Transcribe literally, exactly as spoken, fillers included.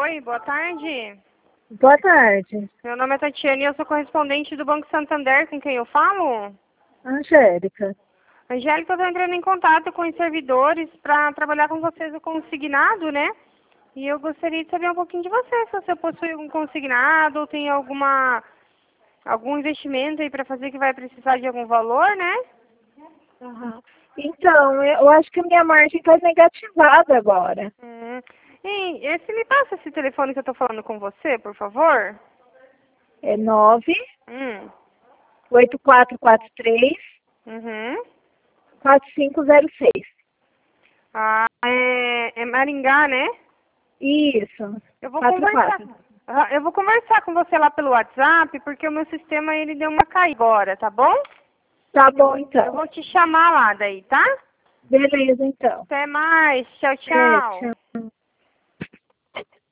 Oi, boa tarde. Boa tarde. Meu nome é Tatiana e eu sou correspondente do Banco Santander, com quem eu falo? Angélica. Angélica, eu estou entrando em contato com os servidores para trabalhar com vocês o consignado, né? E eu gostaria de saber um pouquinho de você, se você possui algum consignado ou tem alguma, algum investimento aí para fazer que vai precisar de algum valor, né? Uhum. Então, eu acho que a minha margem está negativada agora. Hum. E, e se me passa esse telefone que eu estou falando com você, por favor? É nove Hum. oito quatro quatro três Uhum. quatro cinco zero seis. Ah, é, é Maringá, né? Isso. Eu vou quatro conversar. quatro. Ah, eu vou conversar com você lá pelo WhatsApp, porque o meu sistema ele deu uma caída agora, tá bom? Tá Eu bom, vou, eu então. vou te chamar lá daí, tá? Beleza, então. Até mais. Tchau, É, tchau. tchau.